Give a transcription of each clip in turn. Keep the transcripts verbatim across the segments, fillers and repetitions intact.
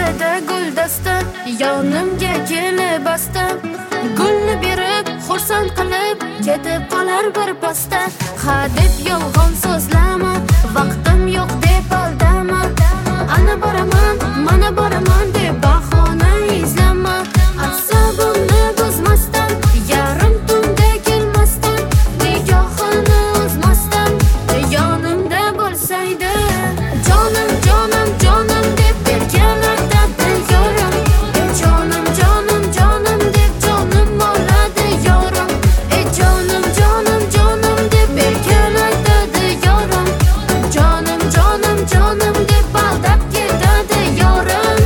qo'lida guldasta, yonimga kelib basta, gulni berib xursand qilib ketib qolar bir pasda. Ha deb yolg'on so'zlama, vaqtim yo'q deb aldama, ana boraman mana boraman deb bahona izlama. Asabimni buzmasdan, yarim tunda kelmasdan, nigohini uzmasdan yonimda bo'lsaydi. Jonim jonim jonim deb berganlarda yorim, jonim jonim jonim deb jonim oladi yorim. E jonim jonim jonim deb berganlarda yorim, jonim jonim jonim deb aldab ketadi yorim.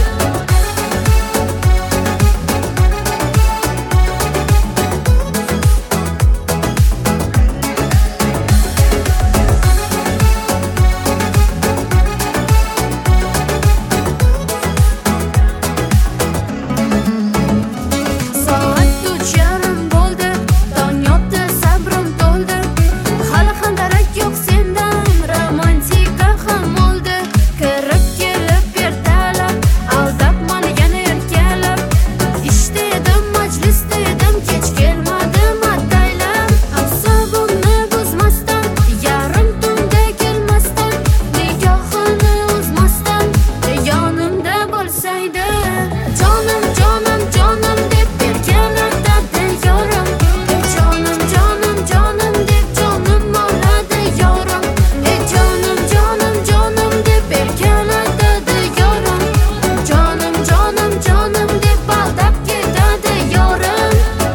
Soat uch yarim bo'ldi, tong yotdi, sabrim to'ldi. Hali ham darak yo'q sendan, romantika ham o'ldi. Kirib kelib ertalab, aldab mani yana erkalab. Ishda edim, majlisda edim, kech kelmadim ataylab. Asabimni buzmasdan, yarim tunda kelmasdan, nigohini uzmasdan yonimda bo'lsaydi. Jonim jonim jonim deb berganlarda yorim, jonim jonim jonim deb jonim oladi yorim. E jonim jonim jonim deb berganlarda yorim, jonim jonim jonim deb aldab ketadi yorim.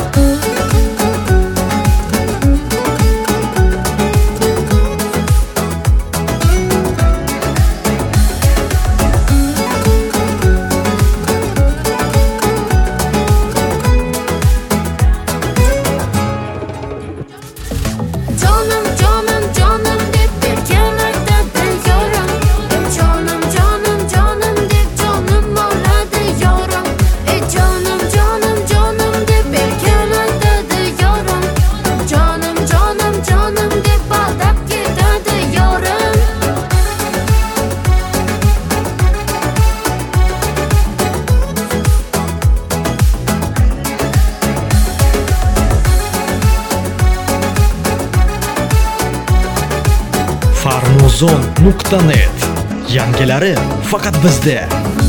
Jonim jonim jonim deb berganlarda yorim, jonim jonim jonim deb jonim oladi yorim. E jonim jonim jonim deb berganlarda yorim, jonim jonim jonim deb aldab ketadi yorim. farmuzon nuqta net. Yangilari faqat bizda.